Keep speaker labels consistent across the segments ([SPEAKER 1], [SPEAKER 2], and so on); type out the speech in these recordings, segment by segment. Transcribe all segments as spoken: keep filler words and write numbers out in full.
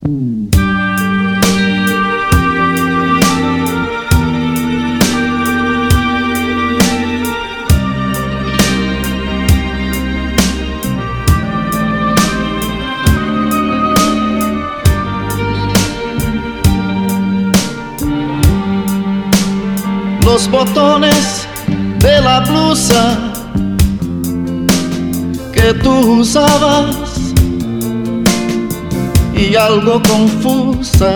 [SPEAKER 1] Los botones de la blusa que tú usabas y algo confusa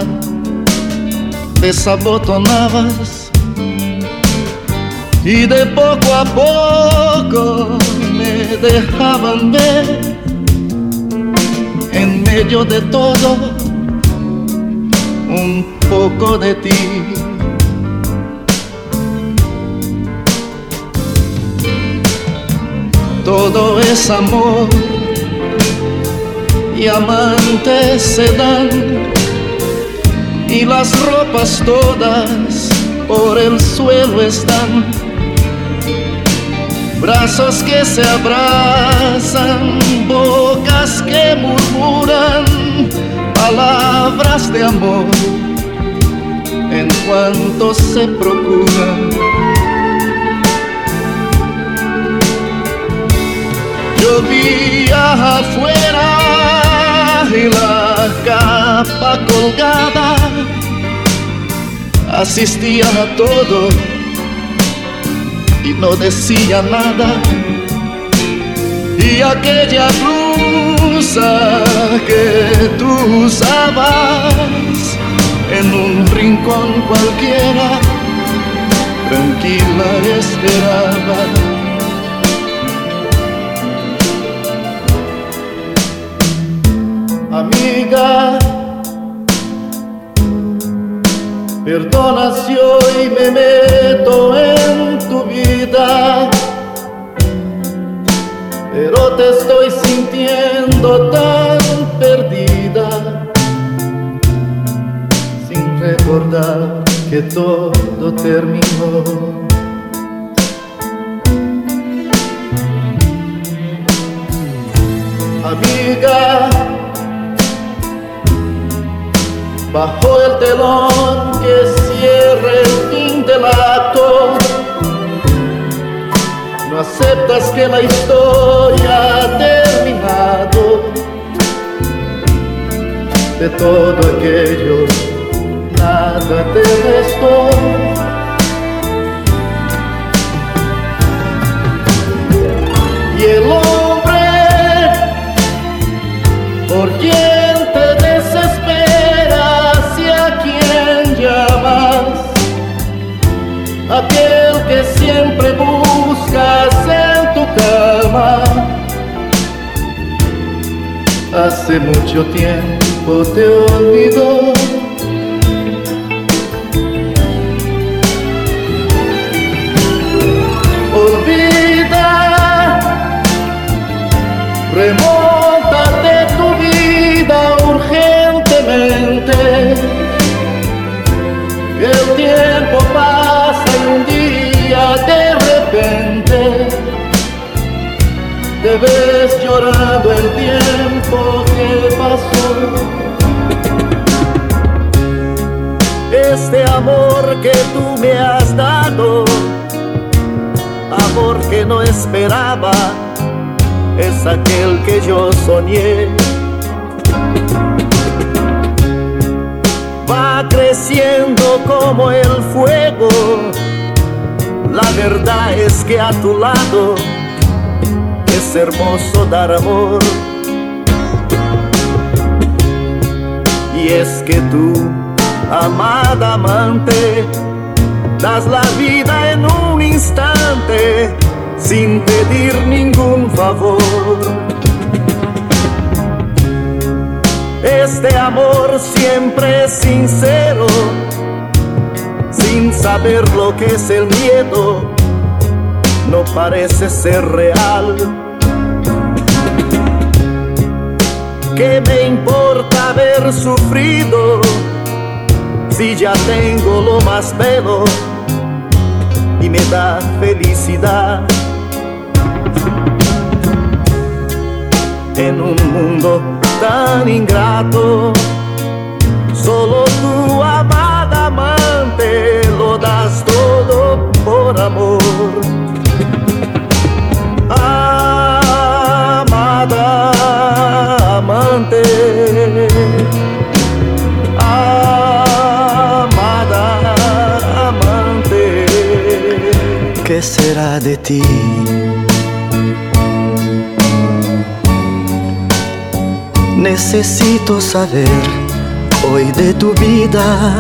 [SPEAKER 1] desabotonabas, y de poco a poco me dejaban ver en medio de todo un poco de ti. Todo es amor y amantes se dan, y las ropas todas por el suelo están. Brazos que se abrazan, bocas que murmuran palabras de amor en cuanto se procuran. Llovía afuera y la capa colgada asistía a todo y no decía nada. Y aquella blusa que tú usabas en un rincón cualquiera, tranquila esperaba. Amiga, perdona si hoy me meto en tu vida, pero te estoy sintiendo tan perdida, sin recordar que todo terminó. Amiga, bajo el telón que cierra el fin del acto, no aceptas que la historia ha terminado. De todo aquello nada te restó. Y el hombre por quien te desesperas y a quien llamas, aquel que siempre buscas en tu cama, hace mucho tiempo te olvidó. Olvida, remóntate tu vida urgentemente. El tiempo pasa y un día de repente te ves llorando el tiempo que pasó. Este amor que tú me has dado, amor que no esperaba, es aquel que yo soñé. Va creciendo como el fuego, la verdad es que a tu lado es hermoso dar amor. Y es que tú, amada amante, das la vida en un instante sin pedir ningún favor. Este amor siempre es sincero, sin saber lo que es el miedo, no parece ser real. ¿Qué me importa haber sufrido si ya tengo lo más bello y me da felicidad? En un mundo tan ingrato, será de ti? Necesito saber hoy de tu vida,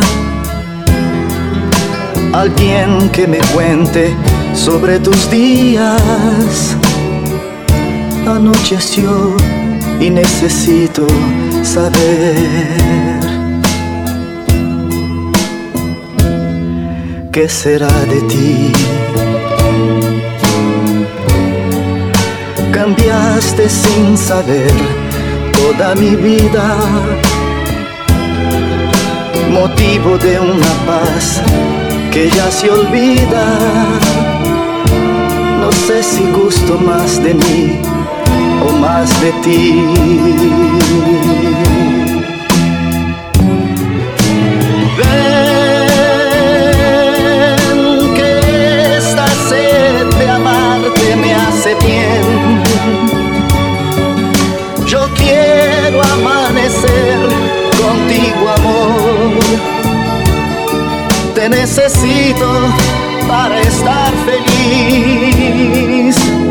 [SPEAKER 1] alguien que me cuente sobre tus días. Anocheció y necesito saber qué será de ti. Cambiaste sin saber toda mi vida, motivo de una paz que ya se olvida. No sé si gusto más de mí o más de ti. Ven que esta sed de amarte me hace bien. Yo quiero amanecer contigo, amor. Te necesito para estar feliz.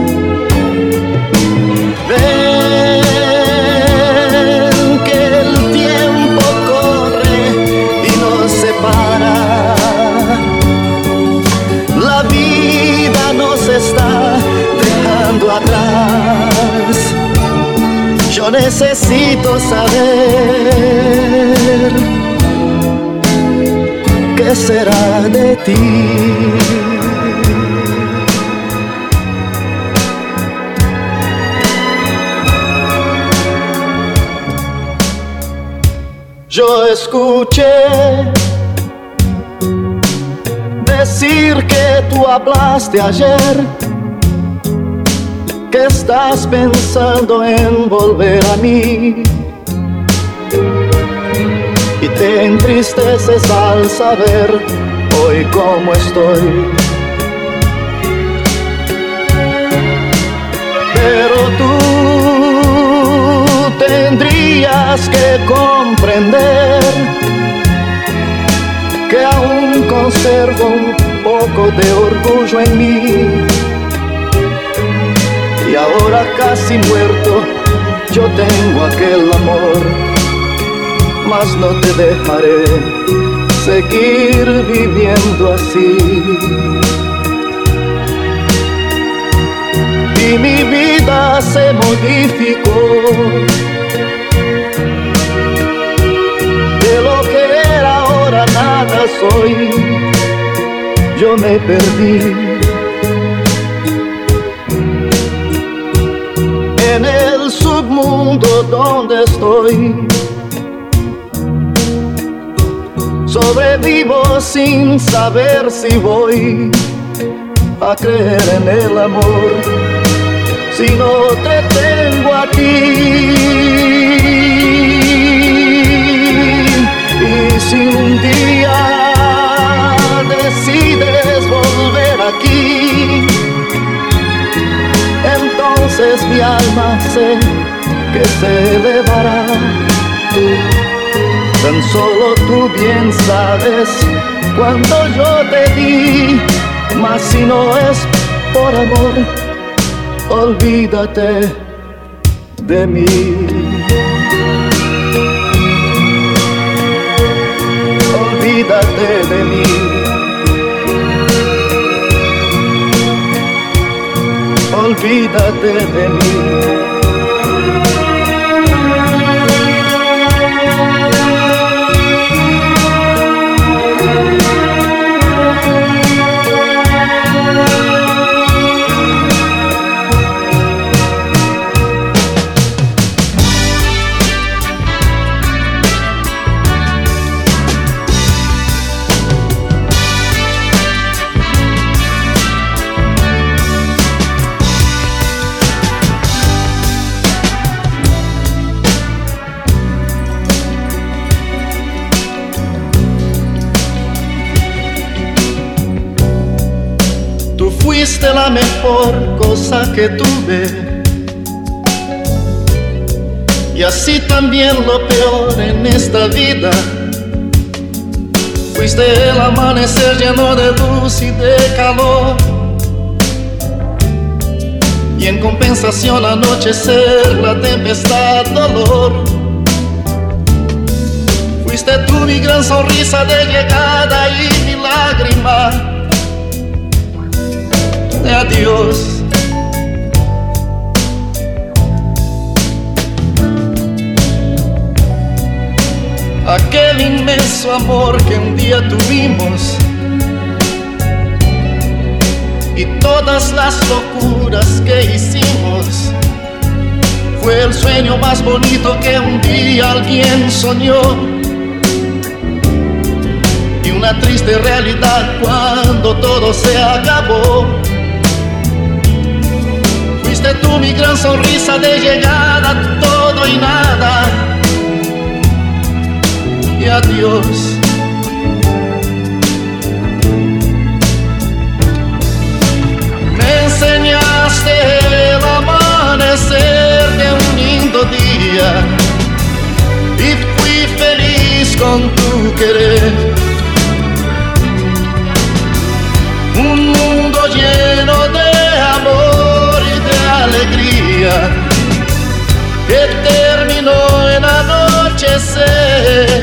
[SPEAKER 1] Ven que el tiempo corre y nos separa. La vida nos está dejando atrás. Yo necesito saber qué será de ti. Yo escuché decir que tú hablaste ayer, que estás pensando en volver a mí, y te entristeces al saber hoy cómo estoy. Pero tú tendrías que comprender que aún conservo un poco de orgullo en mí, y ahora casi muerto yo tengo aquel amor, mas no te dejaré seguir viviendo así. Y mi vida se modificó, de lo que era ahora nada soy. Yo me perdí en el submundo donde estoy. Sobrevivo sin saber si voy a creer en el amor si no te tengo a ti. Y si un día decides volver aquí, entonces mi alma sé que se elevará. Tan solo tú bien sabes cuando yo te di, mas si no es por amor, olvídate de mí. Olvídate de mí. Olvídate de mí. Fuiste la mejor cosa que tuve, y así también lo peor en esta vida. Fuiste el amanecer lleno de luz y de calor, y en compensación anochecer la tempestad dolor. Fuiste tú mi gran sonrisa de llegada y mi lágrima de adiós. Aquel inmenso amor que un día tuvimos y todas las locuras que hicimos fue el sueño más bonito que un día alguien soñó, y una triste realidad cuando todo se acabó. Fuiste tú mi gran sonrisa de llegada, todo y nada, y adiós. Me enseñaste el amanecer de un lindo día y fui feliz con tu querer. Un mundo lleno de amor y de alegría que terminó en anochecer.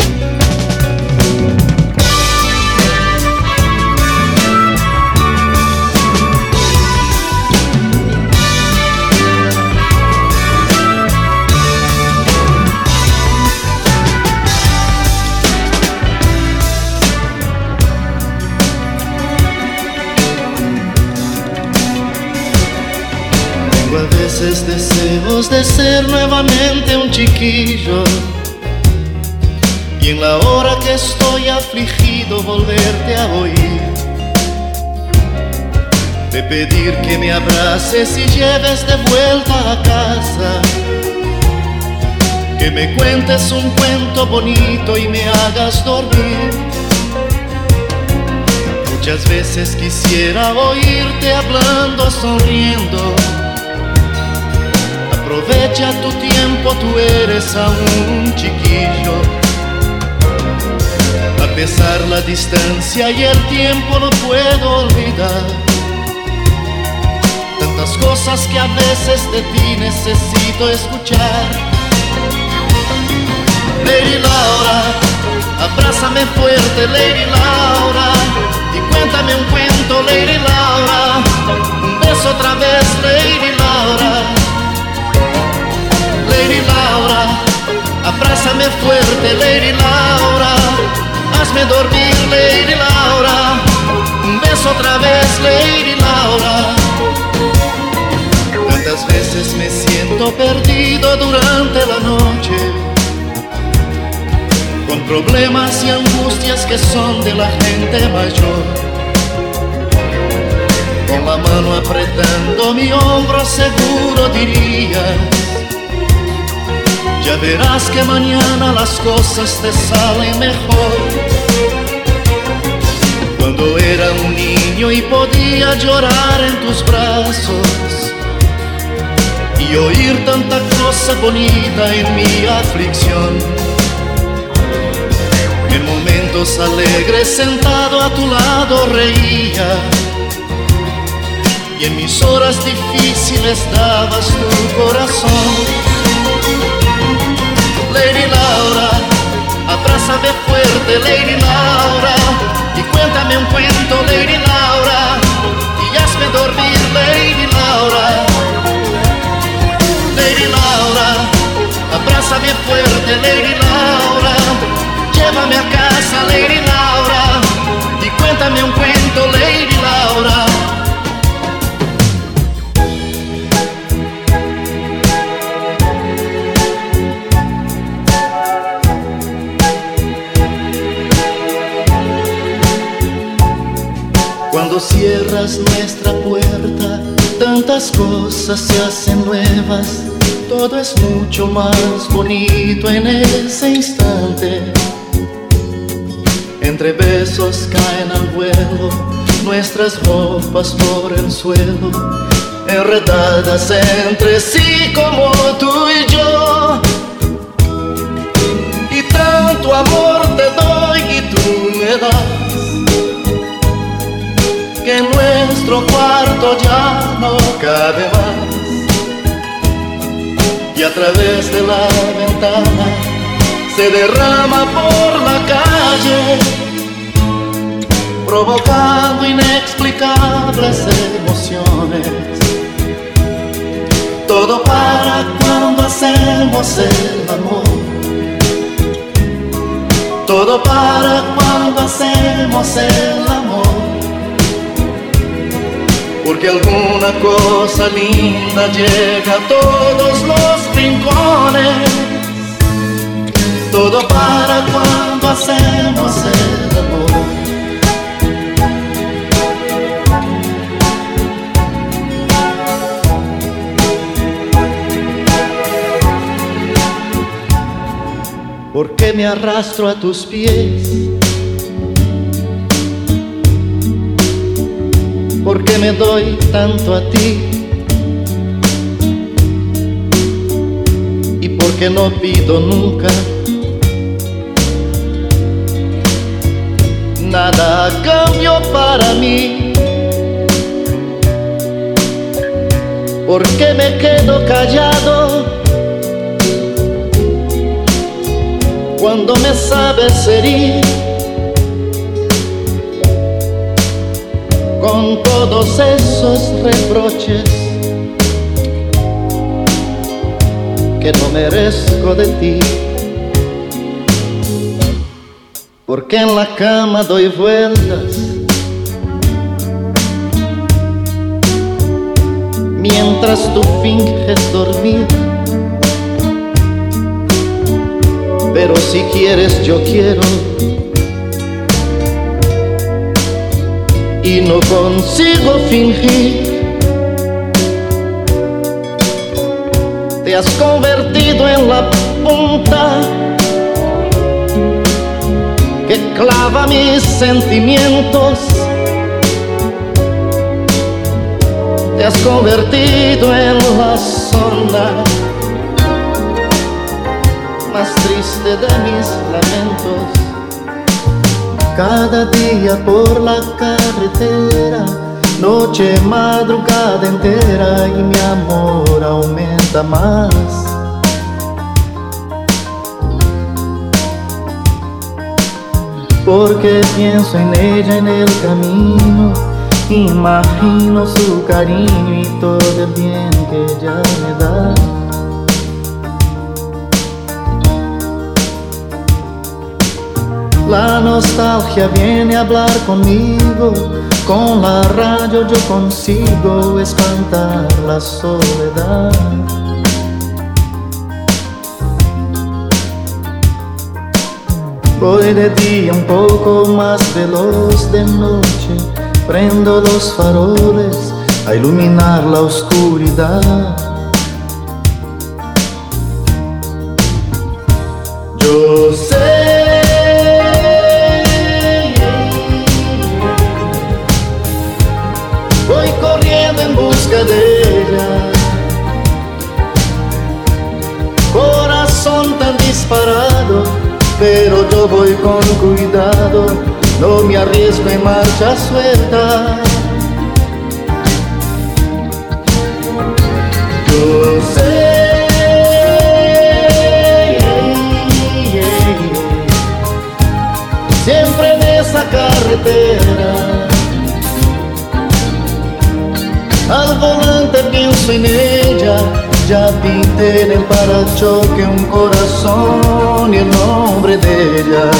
[SPEAKER 1] A veces deseos de ser nuevamente un chiquillo, y en la hora que estoy afligido volverte a oír, de pedir que me abraces y lleves de vuelta a casa, que me cuentes un cuento bonito y me hagas dormir. Muchas veces quisiera oírte hablando, sonriendo. Aprovecha tu tiempo, tú eres aún un chiquillo. A pesar la distancia y el tiempo no puedo olvidar tantas cosas que a veces de ti necesito escuchar. Lady Laura, abrázame fuerte, Lady Laura, y cuéntame un cuento, Lady Laura. Un beso otra vez, Lady Laura. Lady Laura, abrázame fuerte, Lady Laura. Hazme dormir, Lady Laura. Un beso otra vez, Lady Laura. Tantas veces me siento perdido durante la noche, con problemas y angustias que son de la gente mayor. Con la mano apretando mi hombro seguro dirías: ya verás que mañana las cosas te salen mejor. Cuando era un niño y podía llorar en tus brazos y oír tanta cosa bonita en mi aflicción. En momentos alegres sentado a tu lado reía, y en mis horas difíciles dabas tu corazón. Lady Laura, abrázame fuerte, Lady Laura, y cuéntame un cuento, Lady Laura, y hazme dormir, Lady Laura. Lady Laura, abrázame fuerte, Lady Laura, llévame a casa, Lady Laura, y cuéntame un cuento, Lady Laura. Cuando cierras nuestra puerta, tantas cosas se hacen nuevas. Todo es mucho más bonito en ese instante. Entre besos caen al vuelo nuestras ropas por el suelo, enredadas entre sí como tú y yo. Y tanto amor te doy y tú me das, que no es nuestro cuarto ya no cabe más, y a través de la ventana se derrama por la calle, provocando inexplicables emociones. Todo para cuando hacemos el amor, todo para cuando hacemos el amor, porque alguna cosa linda llega a todos los rincones. Todo para cuando hacemos el amor. ¿Por qué me arrastro a tus pies? ¿Por qué me doy tanto a ti? ¿Y por qué no pido nunca nada a cambio para mí? ¿Por qué me quedo callado cuando me sabes herir con todos esos reproches que no merezco de ti? Porque en la cama doy vueltas mientras tú finges dormir. Pero si quieres yo quiero, y no consigo fingir. Te has convertido en la punta que clava mis sentimientos. Te has convertido en la zona más triste de mis lamentos. Cada día por la carretera, noche, madrugada entera, y mi amor aumenta más. Porque pienso en ella en el camino, imagino su cariño y todo el bien que ella me da. La nostalgia viene a hablar conmigo, con la radio yo consigo espantar la soledad. Voy de día un poco más veloz, de noche prendo los faroles a iluminar la oscuridad. Yo sé, voy corriendo en busca de ella, corazón tan disparado, pero yo voy con cuidado, no me arriesgo en marcha suelta. Yo sé, siempre en esa carretera, al volante pienso en ella. Ya pinté en el parachoque un corazón y el nombre de ella.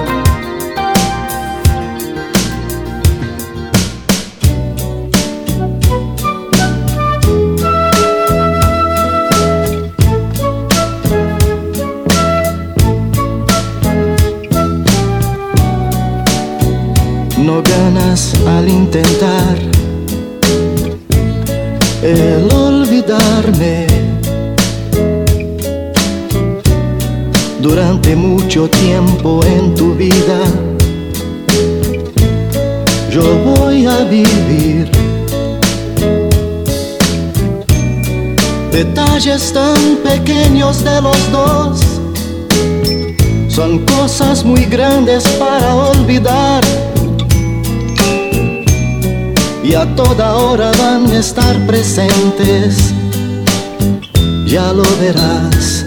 [SPEAKER 1] No ganas al intentar el olvidarme. Durante mucho tiempo en tu vida yo voy a vivir detalles tan pequeños de los dos, son cosas muy grandes para olvidar. y a toda hora van a estar presentes, ya lo verás.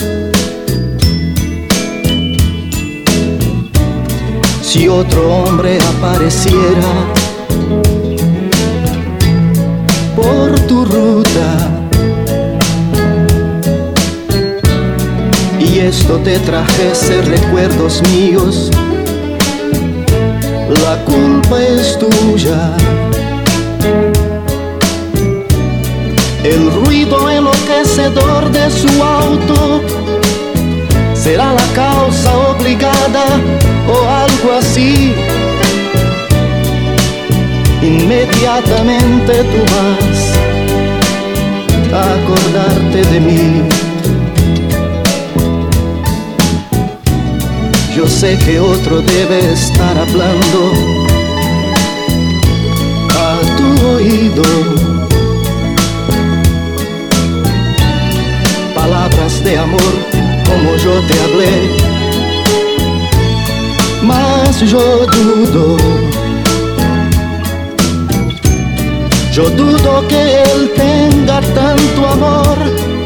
[SPEAKER 1] Si otro hombre apareciera por tu ruta y esto te trajese recuerdos míos, la culpa es tuya. El ruido enloquecedor de su auto será la causa obligada o algo así. Inmediatamente tú vas a acordarte de mí. Yo sé que otro debe estar hablando a tu oído, palabras de amor como yo te hablé, mas yo dudo, yo dudo que él tenga tanto amor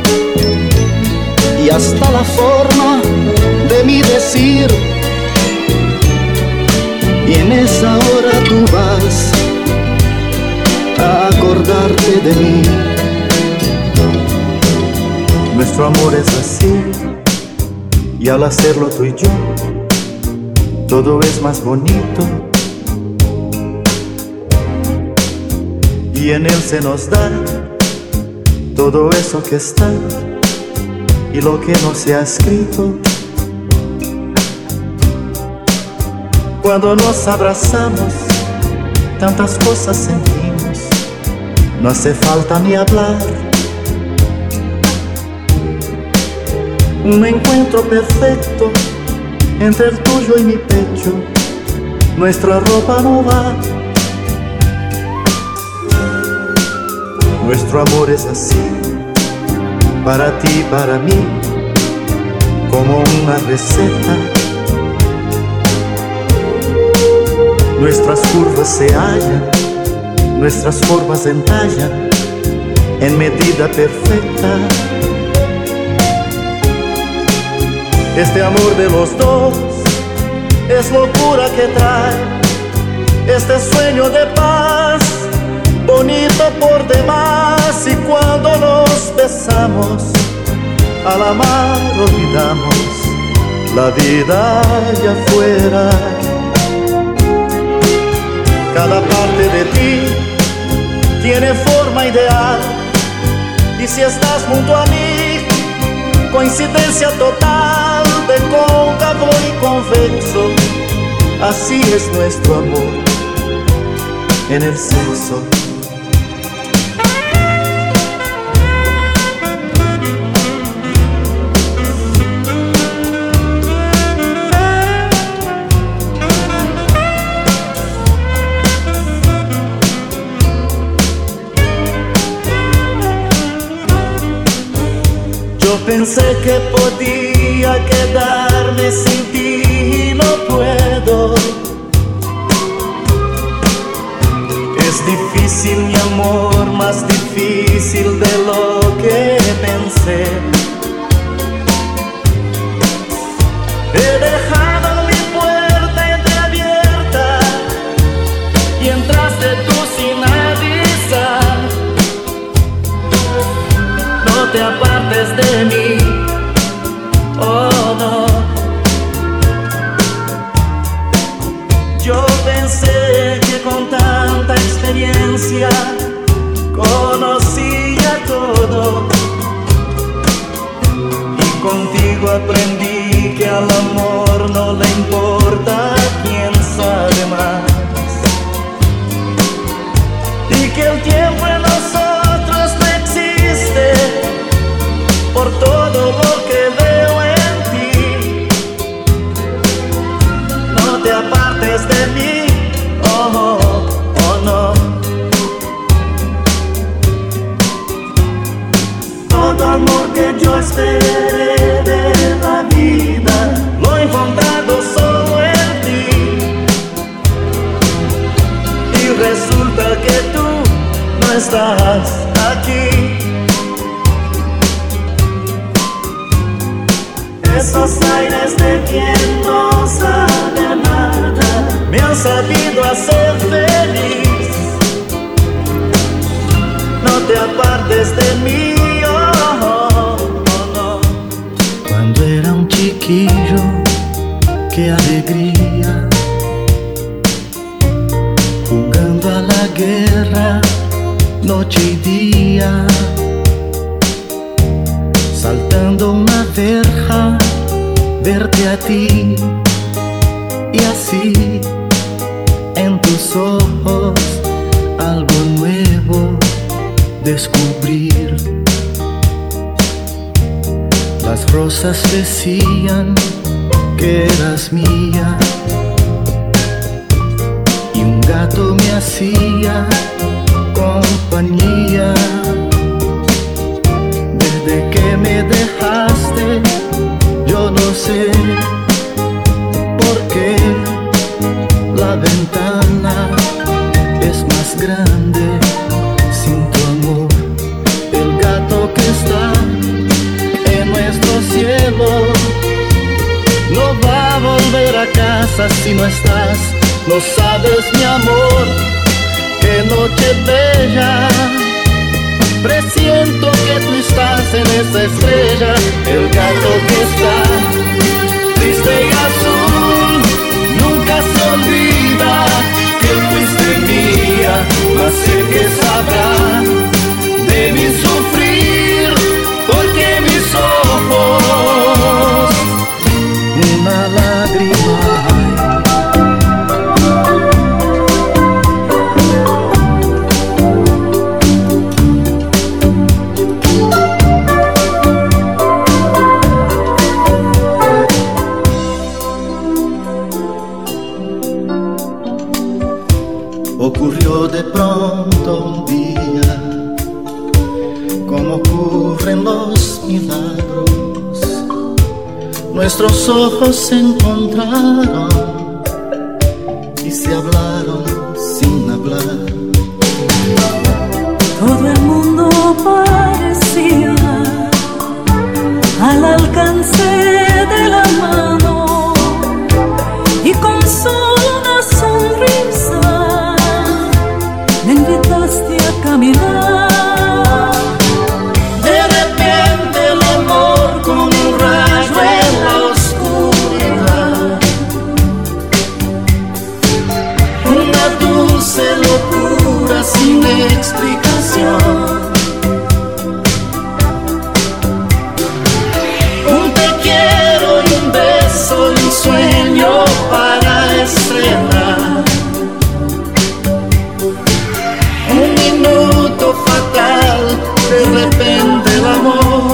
[SPEAKER 1] y hasta la forma de mi decir, y en esa hora tú vas a acordarte de mí. Nuestro amor es así, y al hacerlo tú y yo, todo es más bonito, y en él se nos da todo eso que está y lo que no se ha escrito. Cuando nos abrazamos, tantas cosas sentimos, no hace falta ni hablar. Un encuentro perfecto entre el tuyo y mi pecho, nuestra ropa no va. Nuestro amor es así, para ti y para mí, como una receta. Nuestras curvas se hallan, nuestras formas entallan en medida perfecta. Este amor de los dos es locura que trae este sueño de paz, bonito por demás. Y cuando nos besamos, al amar olvidamos la vida allá afuera. Cada parte de ti tiene forma ideal, y si estás junto a mí, coincidencia total de cóncavo y convexo. Así es nuestro amor en el sexo. Yo pensé que podía quedarme sin ti y no puedo. Es difícil mi amor, más difícil de lo que pensé. He dejado mi puerta entreabierta y entraste tú sin avisar. No te apartes de mí, oh no. Yo pensé que con tanta experiencia conocía todo, y contigo aprendí que al amor no le importa quién sabe más, y que el tiempo en nosotros no existe por todo lo que veo en ti. No te apartes de mí, oh, oh no. estás aquí. Esos aires de viento saben a nada, me han sabido hacer feliz. No te apartes de mí, oh, oh, oh, no.
[SPEAKER 2] Cuando era un chiquillo, qué alegría, jugando a la guerra, noche y día, saltando una verja, verte a ti, y así en tus ojos algo nuevo descubrir. Las rosas decían que eras mía, y un gato me hacía compañía. Desde que me dejaste, yo no sé por qué la ventana es más grande sin tu amor. El gato que está en nuestro cielo no va a volver a casa si no estás. No sabes, mi amor, qué noche bella. Presiento que tú estás en esa estrella. El gato que está triste y azul nunca se olvida que fuiste mía, mas sé que sabrá de mi sufrir, porque mis ojos una lágrima hay. Ocurrió de pronto un día, como ocurren los milagros. Nuestros ojos se encontraron y se hablaron sin hablar.
[SPEAKER 3] Todo el mundo parecía al alcance de la mano, y con solo una sonrisa me invitaste a caminar.
[SPEAKER 1] De repente el amor como un rayo en la oscuridad, una dulce locura sin explicación. Un te quiero y un beso y un sueño para estrenar. Un minuto fatal, de repente el amor.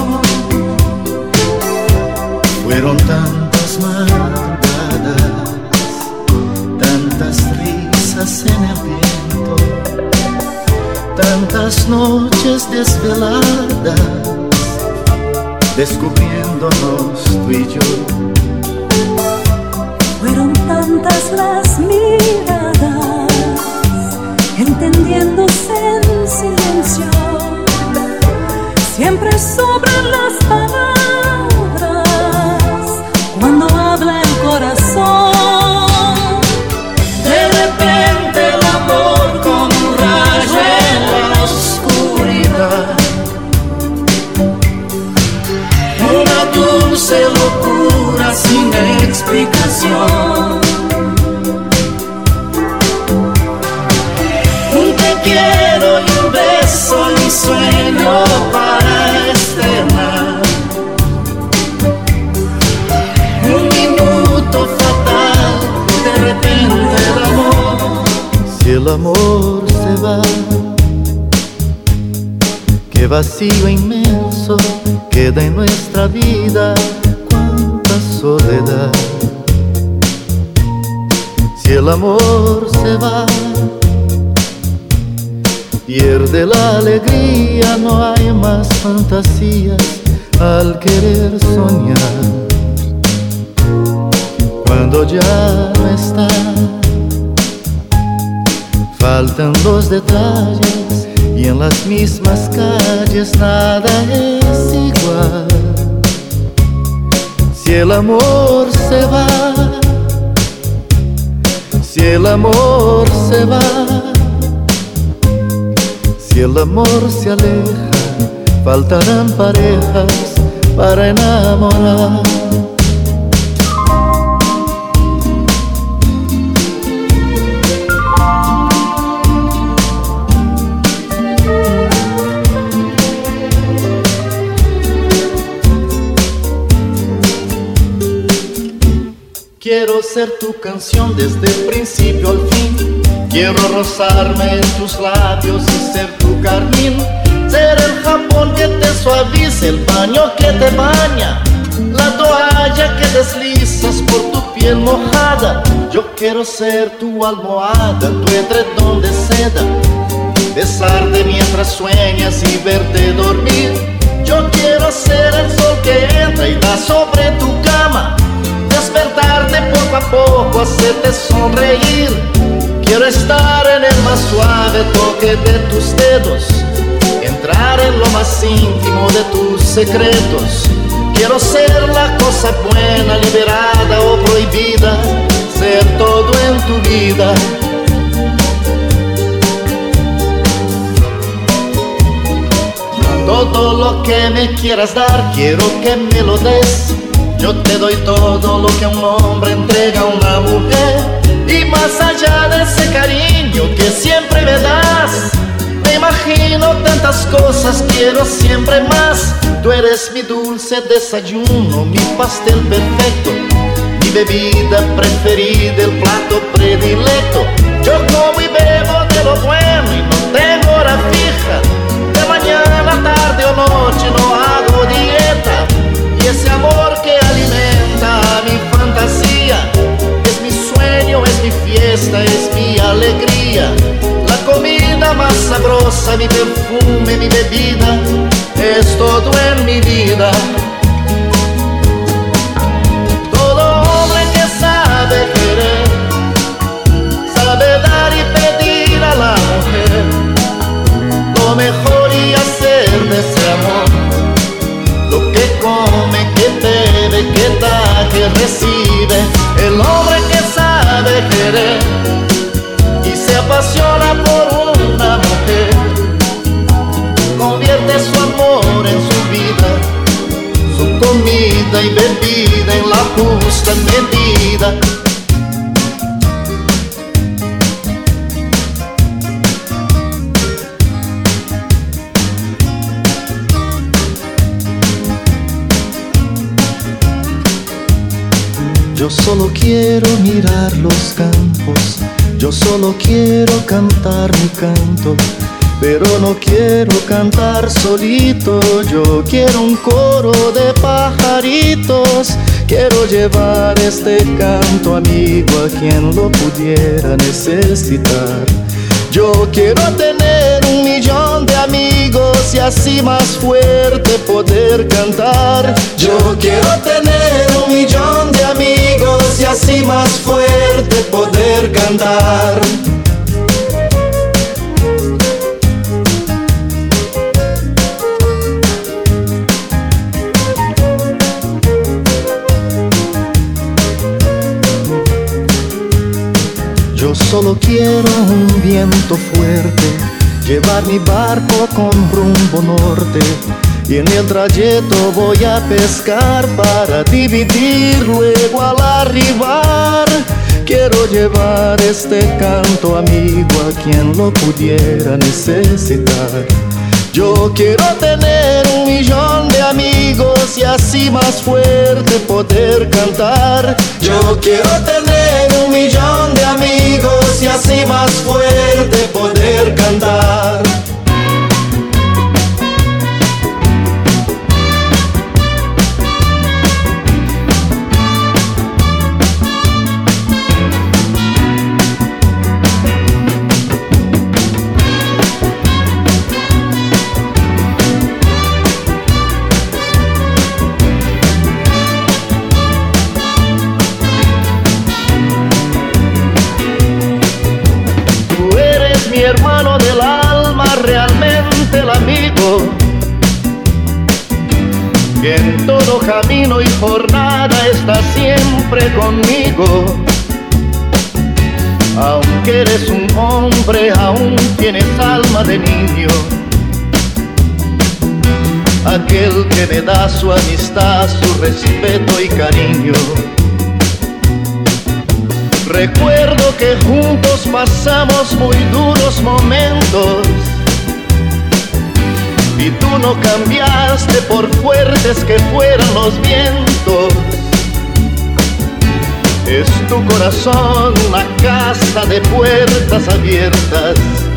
[SPEAKER 2] Fueron tantas madrugadas, tantas risas en el viento, tantas noches desveladas, descubriéndonos tú y yo.
[SPEAKER 3] Fueron tantas las miradas, entendiéndose en silencio, siempre sobran las palabras cuando habla el corazón.
[SPEAKER 1] De repente el amor como un rayo en la oscuridad, una dulce locura sin explicación. Un te quiero y un beso y un sueño para estrenar. Un minuto fatal, de repente el amor.
[SPEAKER 2] Si el amor se va, qué vacío inmenso queda en nuestra vida, cuánta soledad. Si el amor se va, pierde la alegría, no hay más fantasías al querer soñar. Cuando ya no está, faltan los detalles y en las mismas calles nada es igual. Si el amor se va, si el amor se va, si el amor se aleja, faltarán parejas para enamorar.
[SPEAKER 1] Quiero ser tu canción desde el principio al fin. Quiero rozarme en tus labios y ser tu carmín. Ser el jabón que te suaviza, el paño que te baña, la toalla que deslizas por tu piel mojada. Yo quiero ser tu almohada, tu edredón de seda, besarte mientras sueñas y verte dormir. Yo quiero ser el sol que entra y da sobre tu cama, despertarte poco a poco, hacerte sonreír. Quiero estar en el más suave toque de tus dedos, entrar en lo más íntimo de tus secretos. Quiero ser la cosa buena, liberada o prohibida, ser todo en tu vida. Todo lo que me quieras dar, quiero que me lo des. Yo te doy todo lo que un hombre entrega a una mujer, y más allá de ese cariño que siempre me das, me imagino tantas cosas, quiero siempre más. Tú eres mi dulce desayuno, mi pastel perfecto, mi bebida preferida, el plato predilecto. Yo como y bebo de lo bueno y no tengo hora fija, de mañana, tarde o noche no hago dieta. Y ese amor que alimenta a mi fantasía es mi sueño, es mi fiesta, es mi alegría. La comida más sabrosa, mi perfume, mi bebida, es todo en mi vida. Todo hombre que sabe querer, sabe dar y pedir a la mujer lo mejor y hacer de ese amor lo que come, que bebe, que da, que recibe. El hombre que sabe querer y se apasiona por una mujer, convierte su amor en su vida, su comida y bebida en la justa medida.
[SPEAKER 2] Yo solo quiero mirar los campos, yo solo quiero cantar mi canto, pero no quiero cantar solito. Yo quiero un coro de pajaritos, quiero llevar este canto amigo a quien lo pudiera necesitar. Yo quiero tener un millón de amigos y así más fuerte poder cantar. Yo quiero tener un millón de amigos y así más fuerte poder cantar. Yo solo quiero un viento fuerte, llevar mi barco con rumbo norte, y en el trayecto voy a pescar para dividir luego al arribar. Quiero llevar este canto amigo a quien lo pudiera necesitar. Yo quiero tener un millón de amigos y así más fuerte poder cantar. Yo quiero tener un millón de amigos y así más fuerte poder cantar.
[SPEAKER 1] Hermano del alma, realmente que en todo camino y jornada está siempre conmigo. Aunque eres un hombre, aún tienes alma de niño. Aquel que me da su amistad, su respeto y cariño. Recuerdo que juntos pasamos muy duros momentos y tú no cambiaste por fuertes que fueran los vientos. Es tu corazón una casa de puertas abiertas.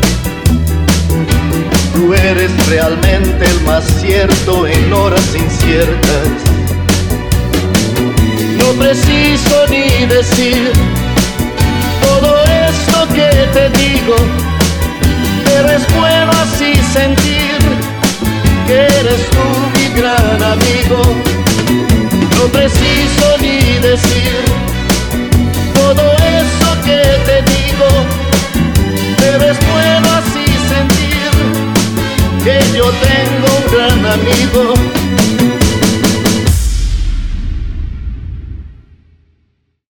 [SPEAKER 1] Tú eres realmente el más cierto en horas inciertas. No preciso ni decir todo esto que te digo, pero es bueno así sentir que eres tú mi gran amigo. No preciso ni decir todo eso que te digo, pero es bueno así sentir que yo tengo un gran amigo.